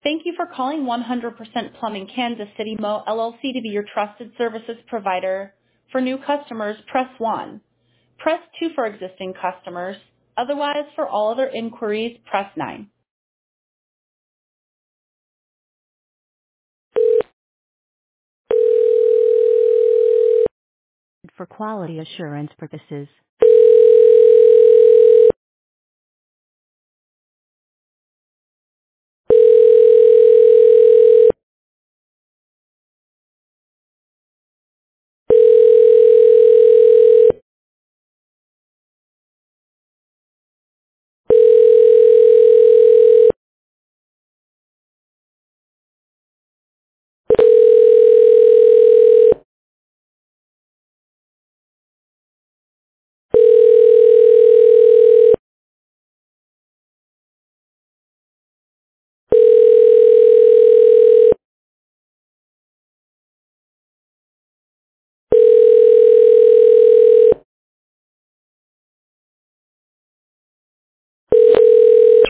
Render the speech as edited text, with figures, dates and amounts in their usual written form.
Thank you for calling 100% Plumbing Kansas City Mo LLC to be your trusted services provider. For new customers, press 1. Press 2 for existing customers. Otherwise, for all other inquiries, press 9. For quality assurance purposes,